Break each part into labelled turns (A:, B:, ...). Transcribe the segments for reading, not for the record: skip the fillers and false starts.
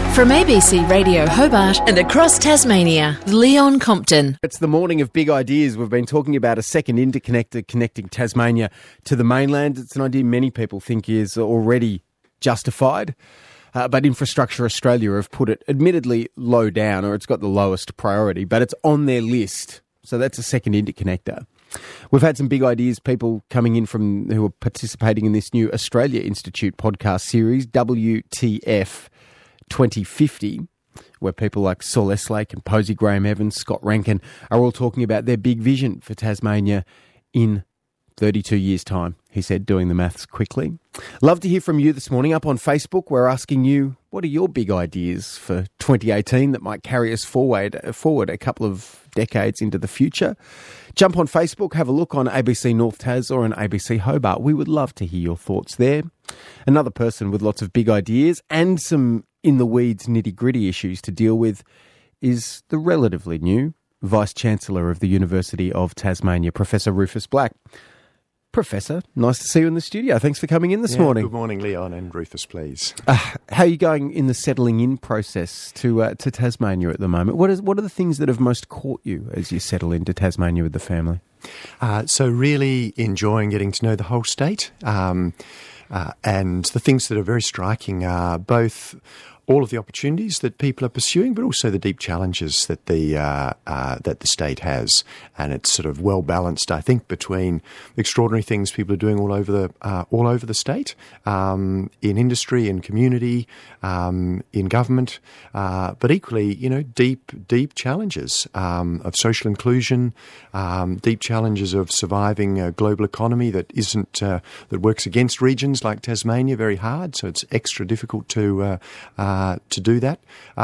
A: From ABC Radio Hobart and across Tasmania, Leon Compton.
B: It's the morning of big ideas. We've been talking about a second interconnector connecting Tasmania to the mainland. It's an idea many people think is already justified, but Infrastructure Australia have put it admittedly low down, or it's got the lowest priority, but it's on their list. So that's a second interconnector. We've had some big ideas, people coming in from who are participating in this new Australia Institute podcast series, WTF 2050, where people like Saul Eslake and Posey Graham-Evans, Scott Rankin are all talking about their big vision for Tasmania in 32 years' time, he said, doing the maths quickly. Love to hear from you this morning. Up on Facebook, we're asking you, what are your big ideas for 2018 that might carry us forward a couple of decades into the future? Jump on Facebook, have a look on ABC North Tas or on ABC Hobart. We would love to hear your thoughts there. Another person with lots of big ideas and some in-the-weeds nitty-gritty issues to deal with is the relatively new Vice-Chancellor of the University of Tasmania, Professor Rufus Black. Professor, nice to see you in the studio. Thanks for coming in this morning.
C: Good morning, Leon, and Rufus, please.
B: How are you going in the settling in process to Tasmania at the moment? What are the things that have most caught you as you settle into Tasmania with the family?
C: So really enjoying getting to know the whole state. And the things that are very striking are both all of the opportunities that people are pursuing, but also the deep challenges that the state has, and it's sort of well balanced, I think, between extraordinary things people are doing all over the state, in industry, in community, in government, but equally, deep challenges of social inclusion, deep challenges of surviving a global economy that isn't that works against regions like Tasmania very hard, so it's extra difficult to do that.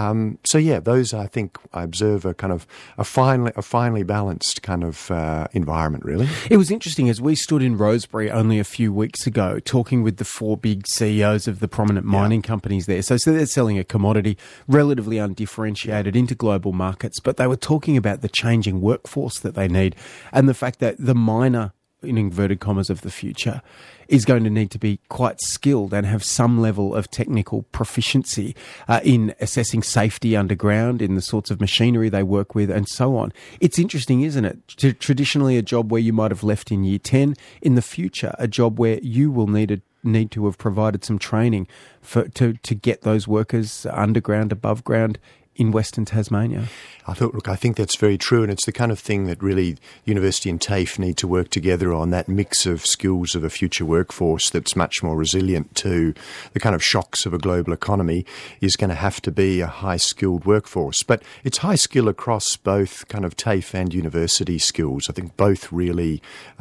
C: Those I think I observe a kind of a finely balanced kind of environment, really.
B: It was interesting as we stood in Rosebery only a few weeks ago talking with the four big CEOs of the prominent mining companies there. So they're selling a commodity relatively undifferentiated into global markets, but they were talking about the changing workforce that they need and the fact that the miner, in inverted commas, of the future is going to need to be quite skilled and have some level of technical proficiency in assessing safety underground, in the sorts of machinery they work with, and so on. It's interesting, isn't it? Traditionally, a job where you might have left in year 10, in the future, a job where you will need to have provided some training to get those workers underground, above ground, in Western Tasmania.
C: I think that's very true, and it's the kind of thing that really University and TAFE need to work together on, that mix of skills of a future workforce that's much more resilient to the kind of shocks of a global economy is going to have to be a high-skilled workforce. But it's high skill across both kind of TAFE and university skills. I think both really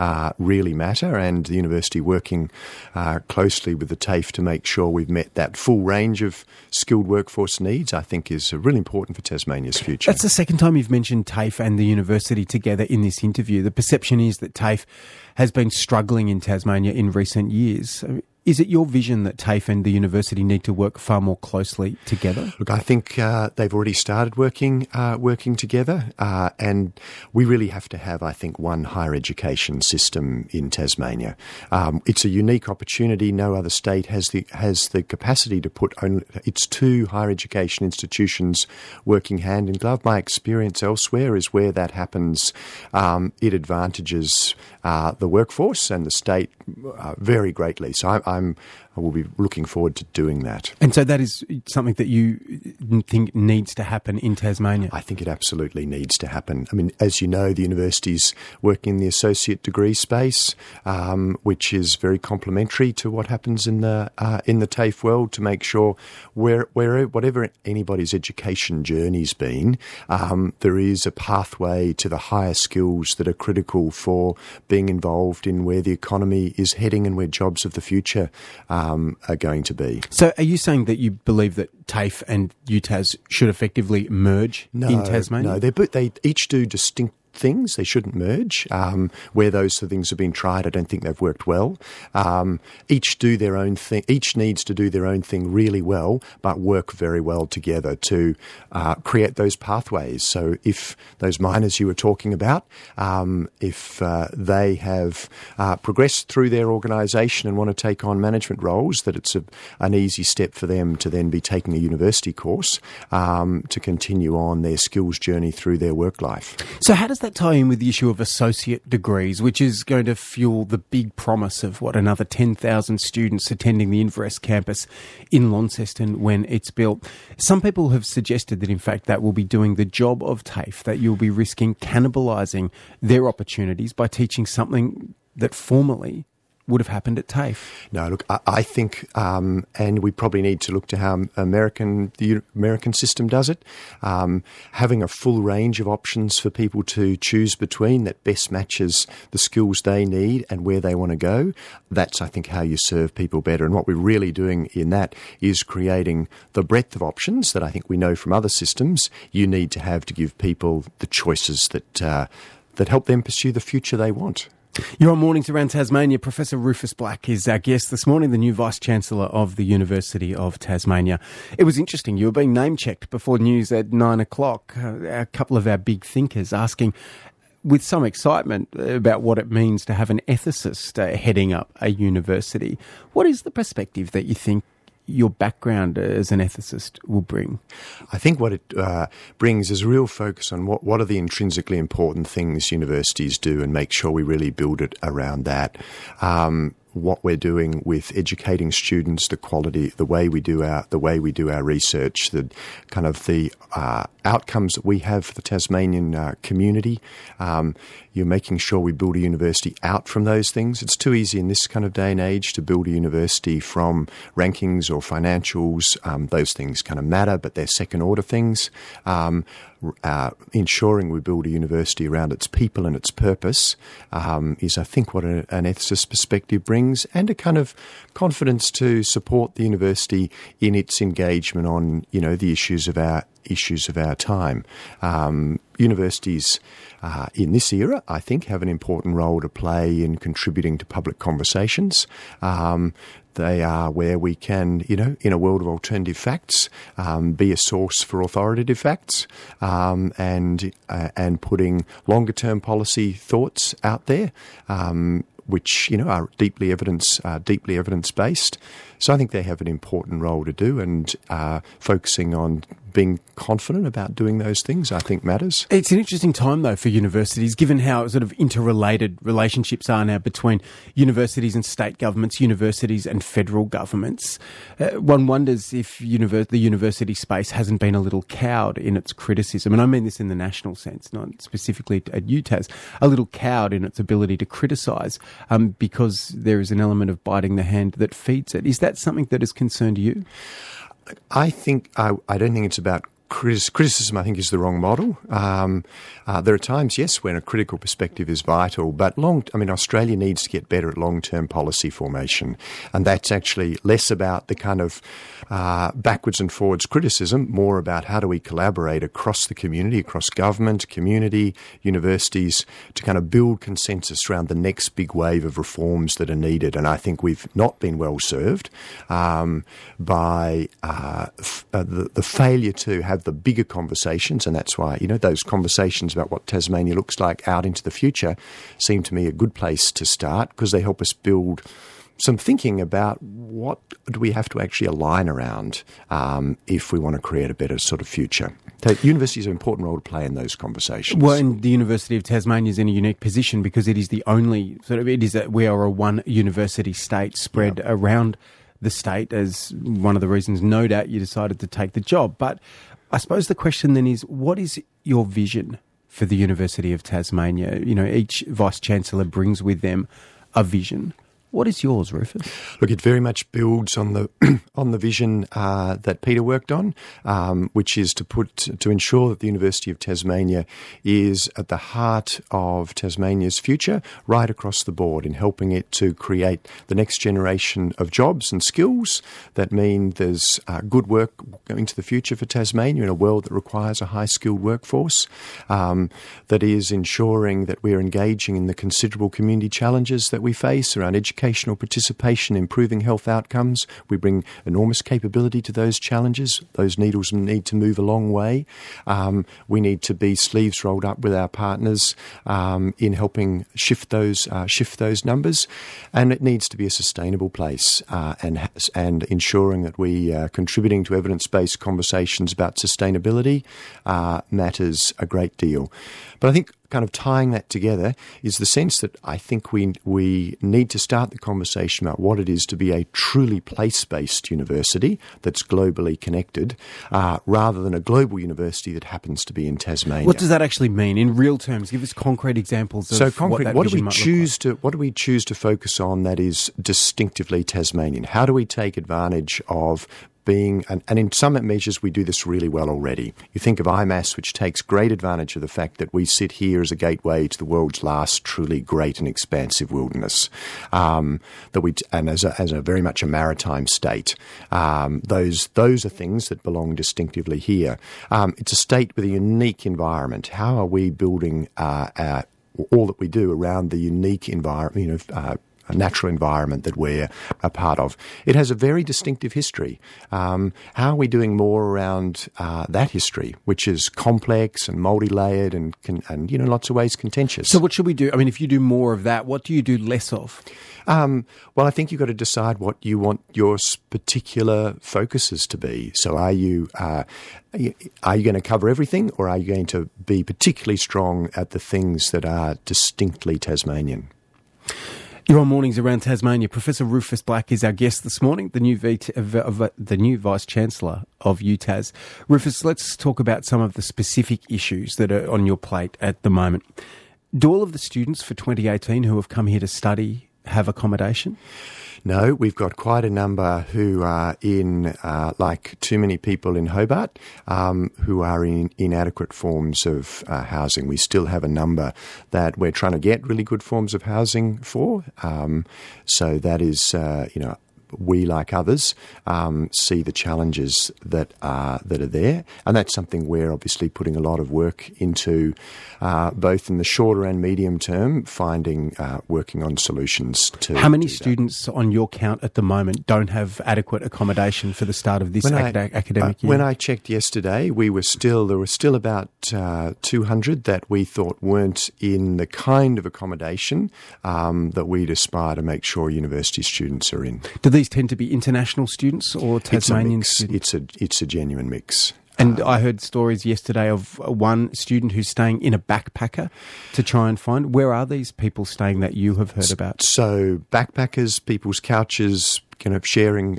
C: matter, and the university working closely with the TAFE to make sure we've met that full range of skilled workforce needs, I think is really important for Tasmania's future.
B: That's the second time you've mentioned TAFE and the university together in this interview. The perception is that TAFE has been struggling in Tasmania in recent years. Is it your vision that TAFE and the university need to work far more closely together?
C: Look, I think they've already started working together, and we really have to have, I think, one higher education system in Tasmania. It's a unique opportunity. No other state has the capacity to put its two higher education institutions working hand in glove. My experience elsewhere is where that happens, it advantages the workforce and the state very greatly. So I will be looking forward to doing that.
B: And so that is something that you think needs to happen in Tasmania?
C: I think it absolutely needs to happen. I mean, as you know, the university's working in the associate degree space, which is very complementary to what happens in the TAFE world, to make sure whatever anybody's education journey's been, there is a pathway to the higher skills that are critical for being involved in where the economy is heading and where jobs of the future are going to be.
B: So are you saying that you believe that TAFE and UTAS should effectively merge in Tasmania?
C: No, they each do distinct things. They shouldn't merge. Where those things have been tried, I don't think they've worked well. Each do their own thing. Each needs to do their own thing really well, but work very well together to create those pathways. So if those miners you were talking about, if they have progressed through their organisation and want to take on management roles, that it's an easy step for them to then be taking a university course to continue on their skills journey through their work life.
B: So how does that tie in with the issue of associate degrees, which is going to fuel the big promise of, another 10,000 students attending the Inverest campus in Launceston when it's built? Some people have suggested that, in fact, that will be doing the job of TAFE, that you'll be risking cannibalising their opportunities by teaching something that formerly would have happened at TAFE.
C: No, look, I think, and we probably need to look to how the American system does it, having a full range of options for people to choose between that best matches the skills they need and where they want to go. That's, I think, how you serve people better. And what we're really doing in that is creating the breadth of options that I think we know from other systems you need to have to give people the choices that help them pursue the future they want.
B: You're on Mornings Around Tasmania. Professor Rufus Black is our guest this morning, the new Vice-Chancellor of the University of Tasmania. It was interesting. You were being name-checked before news at 9 o'clock. A couple of our big thinkers asking with some excitement about what it means to have an ethicist heading up a university. What is the perspective that you think your background as an ethicist will bring?
C: I think what it brings is a real focus on what are the intrinsically important things universities do and make sure we really build it around that. What we're doing with educating students, the quality, the way we do our research, the kind of the outcomes that we have for the Tasmanian community. You're making sure we build a university out from those things. It's too easy in this kind of day and age to build a university from rankings or financials. Those things kind of matter, but they're second order things. Ensuring we build a university around its people and its purpose is, I think, what an ethicist perspective brings, and a kind of confidence to support the university in its engagement on, the issues of our time. Universities in this era, I think, have an important role to play in contributing to public conversations. They are where we can, in a world of alternative facts, be a source for authoritative facts, and putting longer-term policy thoughts out there, which are deeply evidence-based. So I think they have an important role to do, and focusing on being confident about doing those things, I think, matters.
B: It's an interesting time, though, for universities, given how sort of interrelated relationships are now between universities and state governments, universities and federal governments. One wonders if the university space hasn't been a little cowed in its criticism, and I mean this in the national sense, not specifically at UTAS, a little cowed in its ability to criticise because there is an element of biting the hand that feeds it. Is that something that has concerned you?
C: I think I don't think it's about criticism. I think is the wrong model. There are times, yes, when a critical perspective is vital, but Australia needs to get better at long-term policy formation, and that's actually less about the kind of backwards and forwards criticism, more about how do we collaborate across the community, across government, community, universities, to kind of build consensus around the next big wave of reforms that are needed. And I think we've not been well served by the failure to have the bigger conversations, and that's why, those conversations about what Tasmania looks like out into the future seem to me a good place to start, because they help us build some thinking about what do we have to actually align around if we want to create a better sort of future. So universities have an important role to play in those conversations.
B: Well, and the University of Tasmania is in a unique position because it is the only we are a one university state spread around the state, as one of the reasons, no doubt, you decided to take the job. But I suppose the question then is, what is your vision for the University of Tasmania? Each Vice-Chancellor brings with them a vision. What is yours, Rufus?
C: Look, it very much builds on the on the vision that Peter worked on, which is to ensure that the University of Tasmania is at the heart of Tasmania's future, right across the board, in helping it to create the next generation of jobs and skills that mean there's good work going to the future for Tasmania in a world that requires a high-skilled workforce, that is ensuring that we're engaging in the considerable community challenges that we face around educational participation, improving health outcomes. We bring enormous capability to those challenges. Those needles need to move a long way. We need to be sleeves rolled up with our partners in helping shift those numbers, and it needs to be a sustainable place and ensuring that we are contributing to evidence-based conversations about sustainability matters a great deal. But I think kind of tying that together is the sense that I think we need to start the conversation about what it is to be a truly place-based university that's globally connected, rather than a global university that happens to be in Tasmania.
B: What does that actually mean in real terms? Give us concrete examples of what that vision might look like.
C: What do we choose to focus on that is distinctively Tasmanian? How do we take advantage of being, and in some measures we do this really well already. You think of IMAS, which takes great advantage of the fact that we sit here as a gateway to the world's last truly great and expansive wilderness, and as a very much a maritime state. Those are things that belong distinctively here. It's a state with a unique environment. How are we building all that we do around the unique environment, a natural environment that we're a part of? It has a very distinctive history. How are we doing more around that history, which is complex and multi-layered and in lots of ways contentious?
B: So what should we do? I mean, if you do more of that, what do you do less of?
C: Well, I think you've got to decide what you want your particular focuses to be. So are you going to cover everything, or are you going to be particularly strong at the things that are distinctly Tasmanian?
B: You're on Mornings Around Tasmania. Professor Rufus Black is our guest this morning, the new Vice-Chancellor of UTAS. Rufus, let's talk about some of the specific issues that are on your plate at the moment. Do all of the students for 2018 who have come here to study have accommodation?
C: No, we've got quite a number who are in, like too many people in Hobart, who are in inadequate forms of housing. We still have a number that we're trying to get really good forms of housing for. So that is, we, like others, see the challenges that are there, and that's something we're obviously putting a lot of work into, both in the shorter and medium term, working on solutions to.
B: How many students on your count at the moment don't have adequate accommodation for the start of this academic year?
C: When I checked yesterday, there were still about 200 that we thought weren't in the kind of accommodation that we'd aspire to make sure university students are in.
B: Do these tend to be international students or Tasmanian students?
C: It's a genuine mix.
B: And I heard stories yesterday of one student who's staying in a backpacker to try and find. Where are these people staying that you have heard about?
C: So backpackers, people's couches, kind of sharing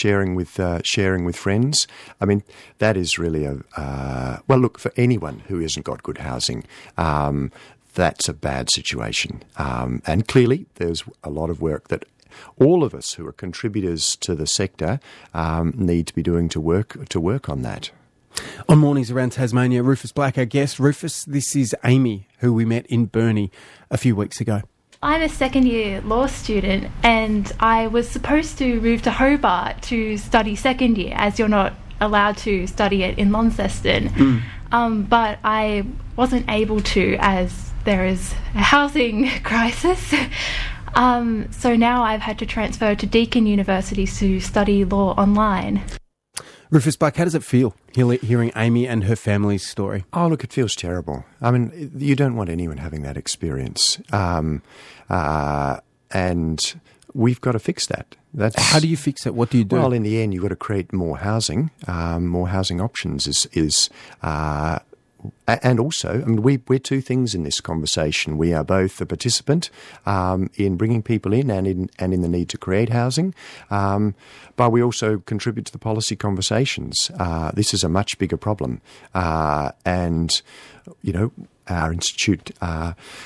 C: with friends. I mean, that is really look, for anyone who hasn't got good housing, that's a bad situation. And clearly, there's a lot of work that all of us who are contributors to the sector need to be doing to work on that.
B: On Mornings Around Tasmania, Rufus Black, our guest. Rufus, this is Amy, who we met in Burnie a few weeks ago.
D: I'm a second-year law student, and I was supposed to move to Hobart to study second year, as you're not allowed to study it in Launceston. But I wasn't able to, as there is a housing crisis. So now I've had to transfer to Deakin University to study law online.
B: Rufus Black, how does it feel hearing Amy and her family's story?
C: Oh, look, it feels terrible. I mean, you don't want anyone having that experience. And we've got to fix that.
B: How do you fix it? What do you do?
C: Well, in the end, you've got to create more housing. More housing options and also, I mean, we're two things in this conversation. We are both a participant in bringing people in and in the need to create housing, but we also contribute to the policy conversations. This is a much bigger problem, and our institute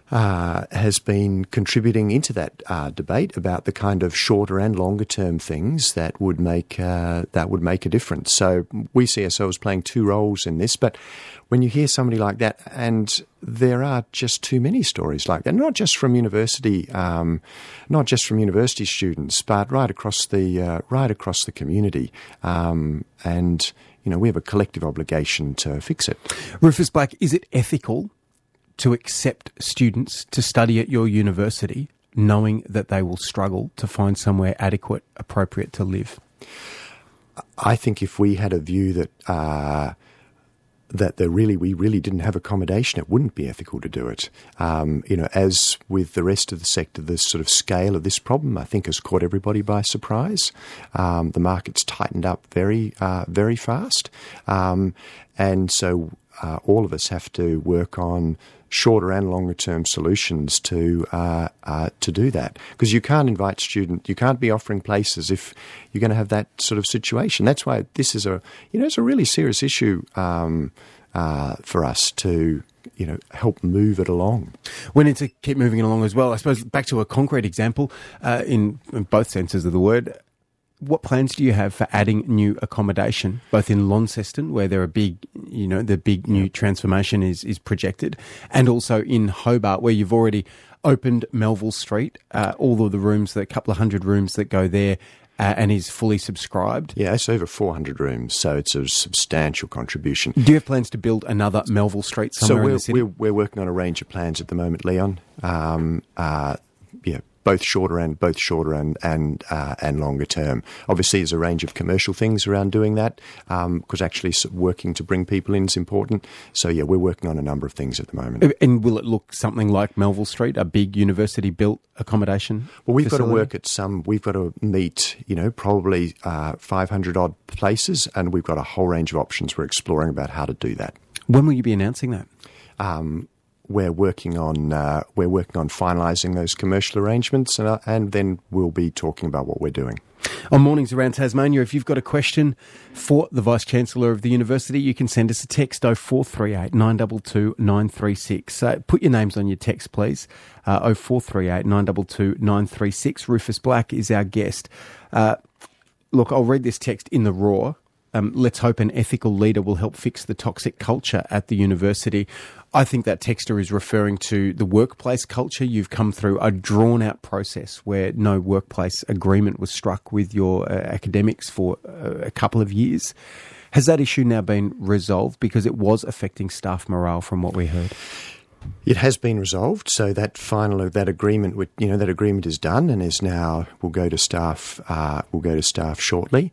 C: has been contributing into that debate about the kind of shorter and longer term things that would make a difference. So we see ourselves playing two roles in this. But when you hear somebody like that, and there are just too many stories like that, not just from university students, but right across the community, and we have a collective obligation to fix it.
B: Rufus Black, is it ethical to accept students to study at your university knowing that they will struggle to find somewhere adequate, appropriate to live?
C: I think if we had a view that we really didn't have accommodation, it wouldn't be ethical to do it. As with the rest of the sector, the sort of scale of this problem, I think, has caught everybody by surprise. The market's tightened up very, very fast. And so all of us have to work on shorter and longer term solutions to do that, because you can't be offering places if you're going to have that sort of situation. That's why this is it's a really serious issue for us to help move it along.
B: We need to keep moving it along as well. I suppose back to a concrete example, in both senses of the word. What plans do you have for adding new accommodation, both in Launceston, where there are the big new transformation is projected, and also in Hobart, where you've already opened Melville Street, all of the rooms, a couple of hundred rooms that go there, and is fully subscribed? Yeah,
C: it's over 400 rooms, so it's a substantial contribution.
B: Do you have plans to build another Melville Street somewhere in the city?
C: We're working on a range of plans at the moment, Leon. Both shorter and longer term. Obviously, there's a range of commercial things around doing that, because actually working to bring people in is important. So yeah, we're working on a number of things at the moment.
B: And will it look something like Melville Street, a big university-built accommodation?
C: Well, we've got to work at we've got to meet, probably 500 odd places, and we've got a whole range of options we're exploring about how to do that.
B: When will you be announcing that?
C: We're working on finalising those commercial arrangements, and then we'll be talking about what we're doing.
B: On Mornings Around Tasmania, if you've got a question for the Vice-Chancellor of the University, you can send us a text 0438 922 936. Put your names on your text, please. 0438 922 936. Rufus Black is our guest. Look, I'll read this text in the raw. Let's hope an ethical leader will help fix the toxic culture at the university. I think that texter is referring to the workplace culture. You've come through a drawn-out process where no workplace agreement was struck with your academics for a couple of years. Has that issue now been resolved? Because it was affecting staff morale from what we heard.
C: It has been resolved, so that agreement, that agreement is done and is now will go to staff. Will go to staff shortly.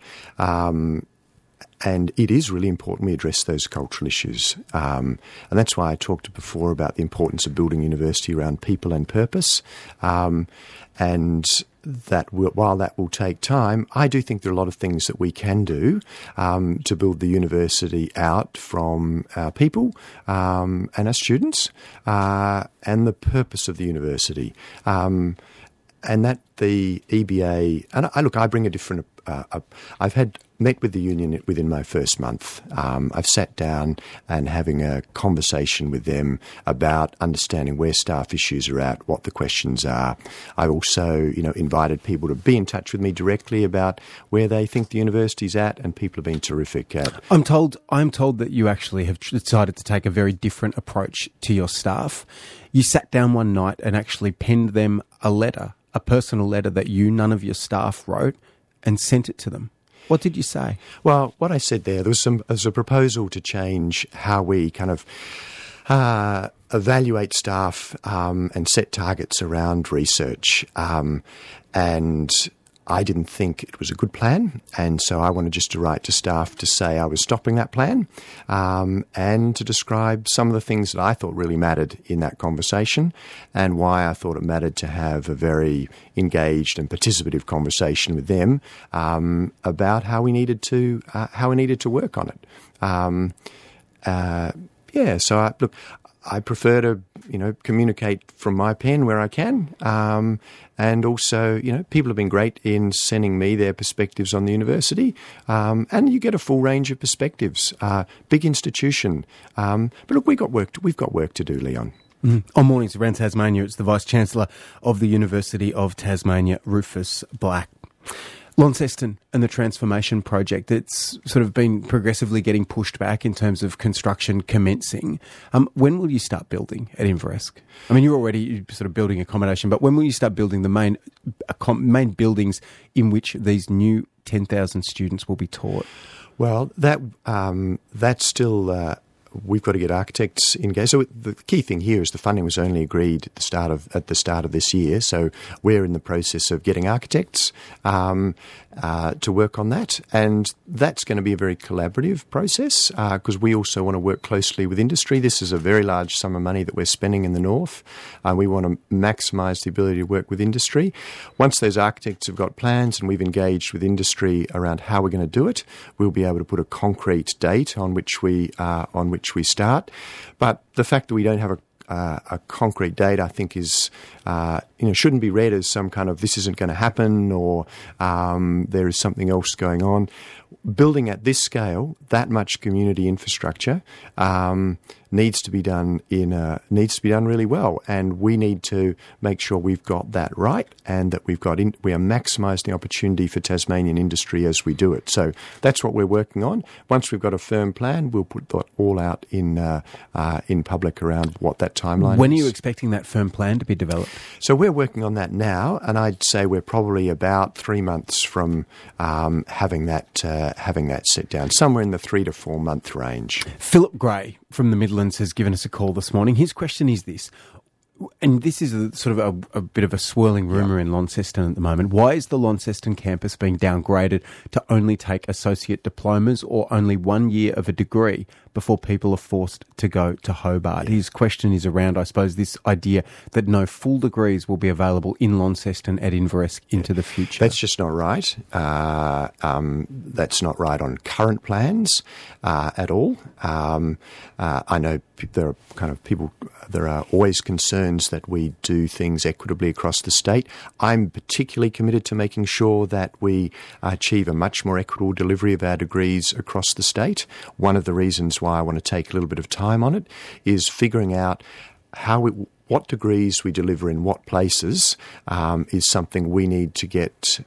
C: And it is really important we address those cultural issues. And that's why I talked before about the importance of building university around people and purpose. And that while that will take time, I do think there are a lot of things that we can do to build the university out from our people and our students and the purpose of the university. And that the EBA, and I bring a different. I've met with the union within my first month. I've sat down and having a conversation with them about understanding where staff issues are at, what the questions are. I also, invited people to be in touch with me directly about where they think the university's at, and people have been terrific at.
B: I'm told that you actually have decided to take a very different approach to your staff. You sat down one night and actually penned them a letter, a personal letter that none of your staff wrote, and sent it to them. What did you say?
C: Well, what I said there was a proposal to change how we kind of evaluate staff and set targets around research. And I didn't think it was a good plan, and so I wanted just to write to staff to say I was stopping that plan and to describe some of the things that I thought really mattered in that conversation and why I thought it mattered to have a very engaged and participative conversation with them about how we needed to work on it. So I prefer to, communicate from my pen where I can. And also, people have been great in sending me their perspectives on the university. And you get a full range of perspectives. Big institution. But look, we've got work to do, Leon.
B: On Mornings Around Tasmania, it's the Vice-Chancellor of the University of Tasmania, Rufus Black. Launceston and the Transformation Project, it's sort of been progressively getting pushed back in terms of construction commencing. When will you start building at Inveresk? I mean, you're already sort of building accommodation, but when will you start building the main buildings in which these new 10,000 students will be taught?
C: Well, that's still... we've got to get architects engaged. So the key thing here is the funding was only agreed at the start of this year. So we're in the process of getting architects to work on that, and that's going to be a very collaborative process because we also want to work closely with industry. This is a very large sum of money that we're spending in the north. We want to maximise the ability to work with industry. Once those architects have got plans and we've engaged with industry around how we're going to do it, we'll be able to put a concrete date on which we start. But the fact that we don't have a concrete date, I think, is shouldn't be read as some kind of this isn't going to happen or there is something else going on. Building at this scale, that much community infrastructure needs to be done really well, and we need to make sure we've got that right and that we are maximising the opportunity for Tasmanian industry as we do it. So that's what we're working on. Once we've got a firm plan, we'll put that all out in public around what that timeline is.
B: When are you expecting that firm plan to be developed?
C: So we're working on that now, and I'd say we're probably about 3 months from having that set down, somewhere in the 3 to 4 month range.
B: Philip Gray from the Midlands has given us a call this morning. His question is this, and this is a bit of a swirling rumour in Launceston at the moment. Why is the Launceston campus being downgraded to only take associate diplomas or only 1 year of a degree before people are forced to go to Hobart? His question is around, I suppose, this idea that no full degrees will be available in Launceston at Inveresk into the future.
C: That's just not right. That's not right on current plans at all. I know there are always concerns that we do things equitably across the state. I'm particularly committed to making sure that we achieve a much more equitable delivery of our degrees across the state. One of the reasons why I want to take a little bit of time on it is figuring out what degrees we deliver in what places is something we need to get.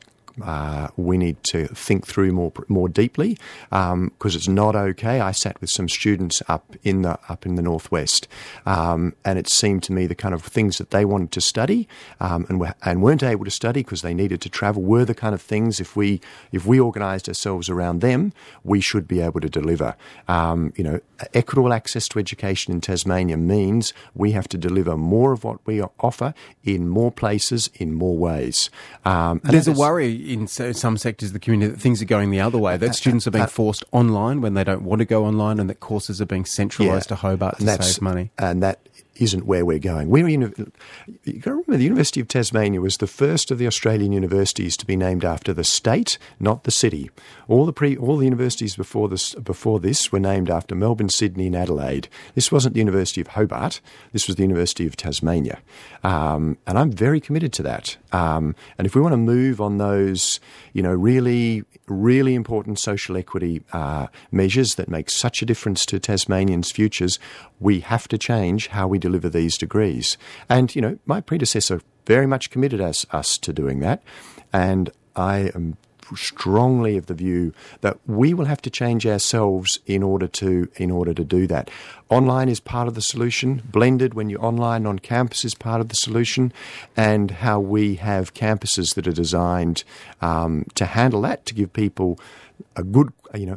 C: We need to think through more deeply because it's not okay. I sat with some students up in the northwest, and it seemed to me the kind of things that they wanted to study and weren't able to study because they needed to travel were the kind of things if we organised ourselves around them, we should be able to deliver. Equitable access to education in Tasmania means we have to deliver more of what we offer in more places in more ways.
B: There's a worry in some sectors of the community that things are going the other way, that students are being forced online when they don't want to go online, and that courses are being centralised to Hobart to save money.
C: And that isn't where we're going. You've got to remember, the University of Tasmania was the first of the Australian universities to be named after the state, not the city. All the universities before this were named after Melbourne, Sydney, and Adelaide. This wasn't the University of Hobart. This was the University of Tasmania, and I'm very committed to that. And if we want to move on those, really, really important social equity measures that make such a difference to Tasmanians' futures, we have to change how we deliver these degrees. And, my predecessor very much committed us to doing that. And I am strongly of the view that we will have to change ourselves in order to do that. Online is part of the solution. Blended, when you're online on campus, is part of the solution. And how we have campuses that are designed to handle that, to give people a good,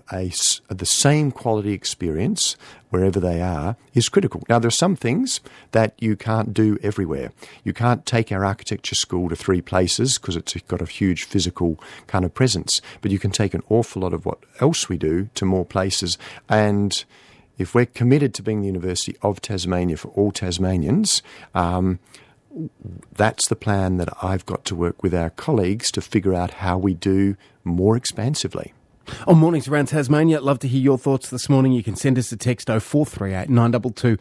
C: the same quality experience wherever they are, is critical. Now, there are some things that you can't do everywhere. You can't take our architecture school to 3 places because it's got a huge physical kind of presence. But you can take an awful lot of what else we do to more places. And if we're committed to being the University of Tasmania for all Tasmanians, that's the plan that I've got to work with our colleagues to figure out how we do more expansively.
B: On Mornings Around Tasmania, love to hear your thoughts this morning. You can send us a text 0438 922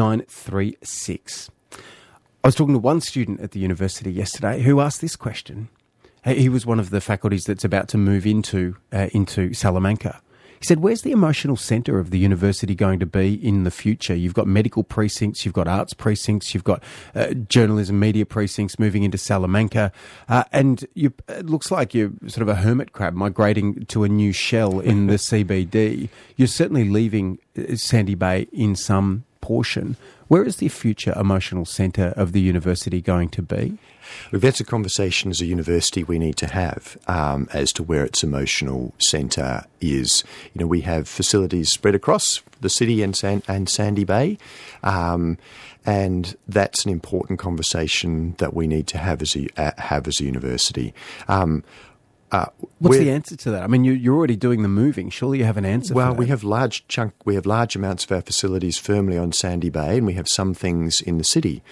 B: 936. I was talking to one student at the university yesterday who asked this question. He was one of the faculties that's about to move into Salamanca. He said, where's the emotional centre of the university going to be in the future? You've got medical precincts, you've got arts precincts, you've got journalism, media precincts moving into Salamanca, and it looks like you're sort of a hermit crab migrating to a new shell in the CBD. You're certainly leaving Sandy Bay in some portion. Where is the future emotional centre of the university going to be?
C: Look, that's a conversation as a university we need to have as to where its emotional centre is. You know, we have facilities spread across the city and Sandy Bay, and that's an important conversation that we need to have as a university.
B: What's the answer to that? I mean, you're already doing the moving. Surely you have an answer for that.
C: Well, we have large amounts of our facilities firmly on Sandy Bay, and we have some things in the city.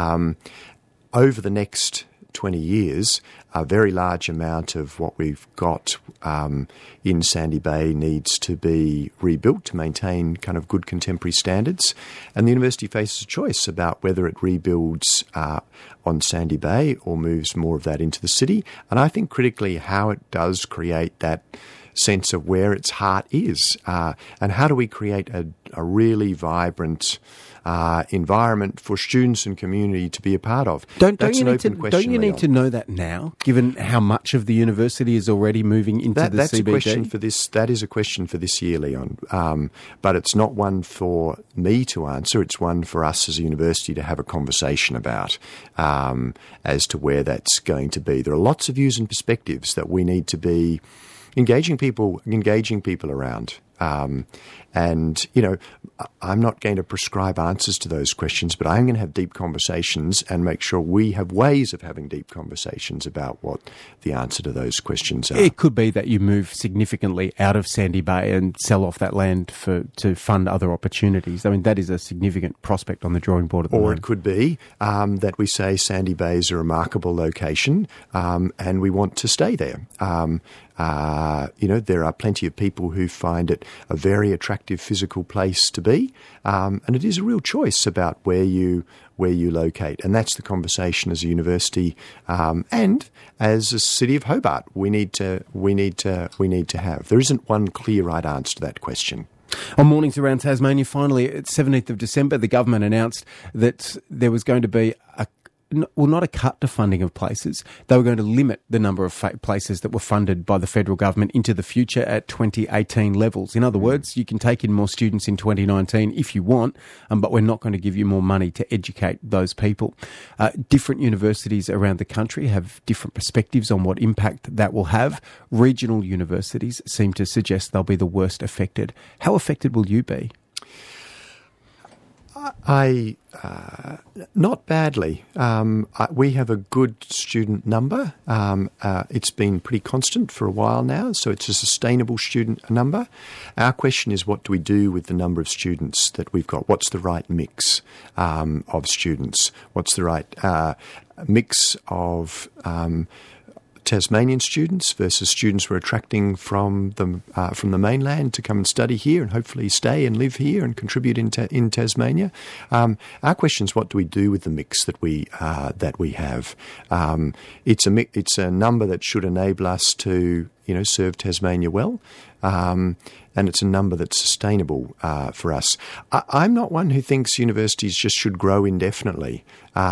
C: Over the next 20 years, a very large amount of what we've got in Sandy Bay needs to be rebuilt to maintain kind of good contemporary standards. And the university faces a choice about whether it rebuilds on Sandy Bay or moves more of that into the city. And I think critically how it does create that sense of where its heart is, and how do we create a really vibrant environment for students and community to be a part of. Don't you
B: need to know that now, given how much of the university is already moving into the CBD?
C: That is a question for this year, Leon. But it's not one for me to answer. It's one for us as a university to have a conversation about as to where that's going to be. There are lots of views and perspectives that we need to be engaging people around. And, you know, I'm not going to prescribe answers to those questions, but I'm going to have deep conversations and make sure we have ways of having deep conversations about what the answer to those questions are.
B: It could be that you move significantly out of Sandy Bay and sell off that land to fund other opportunities. I mean, that is a significant prospect on the drawing board at the moment.
C: Or it could be that we say Sandy Bay is a remarkable location and we want to stay there. You know, there are plenty of people who find it a very attractive physical place to be, and it is a real choice about where you locate, and that's the conversation as a university and as a city of Hobart we need to have. There isn't one clear right answer to that question.
B: On Mornings Around Tasmania, finally, it's 17th of December, the government announced that there was going to be not a cut to funding of places. They were going to limit the number of places that were funded by the federal government into the future at 2018 levels. In other words, you can take in more students in 2019 if you want, but we're not going to give you more money to educate those people. Different universities around the country have different perspectives on what impact that will have. Regional universities seem to suggest they'll be the worst affected. How affected will you be?
C: Not badly. We have a good student number. It's been pretty constant for a while now, so it's a sustainable student number. Our question is, what do we do with the number of students that we've got? What's the right mix of students? What's the right mix of Tasmanian students versus students we're attracting from the mainland to come and study here and hopefully stay and live here and contribute in Tasmania. Our question is, what do we do with the mix that we have? It's a number that should enable us to serve Tasmania well. And it's a number that's sustainable for us. I'm not one who thinks universities just should grow indefinitely.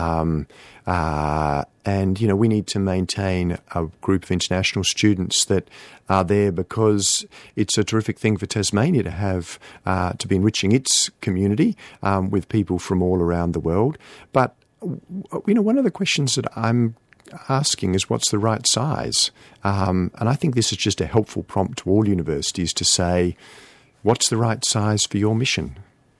C: And we need to maintain a group of international students that are there because it's a terrific thing for Tasmania to have, to be enriching its community with people from all around the world. But, one of the questions that I'm asking is, what's the right size? And I think this is just a helpful prompt to all universities to say, what's the right size for your mission?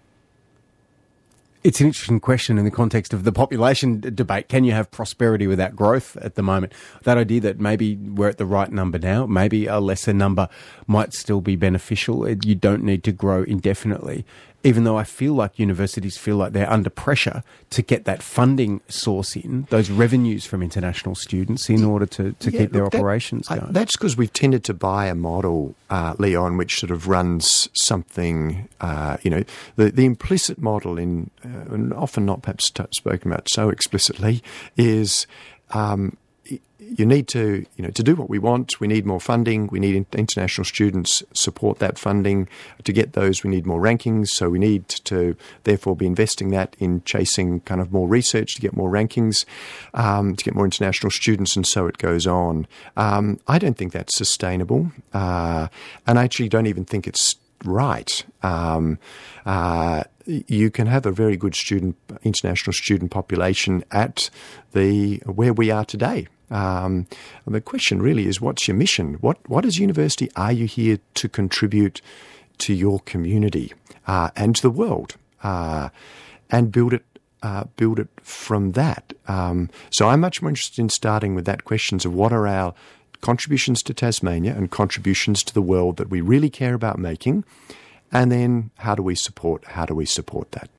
B: It's an interesting question in the context of the population debate. Can you have prosperity without growth at the moment? That idea that maybe we're at the right number now, maybe a lesser number might still be beneficial. You don't need to grow indefinitely. Even though I feel like universities feel like they're under pressure to get that funding source in, those revenues from international students in order to keep their operations going.
C: That's because we've tended to buy a model, Leon, which sort of runs something, the implicit model and often not perhaps spoken about so explicitly, is you need to do what we want. We need more funding. We need international students support that funding. To get those, we need more rankings. So we need to therefore be investing that in chasing kind of more research to get more rankings, to get more international students, and so it goes on. I don't think that's sustainable, and I actually don't even think it's right. You can have a very good international student population at where we are today. The question really is, what's your mission? What as university are you here to contribute to your community and to the world, and build it from that. So I'm much more interested in starting with that questions of what are our contributions to Tasmania and contributions to the world that we really care about making, and then how do we support that?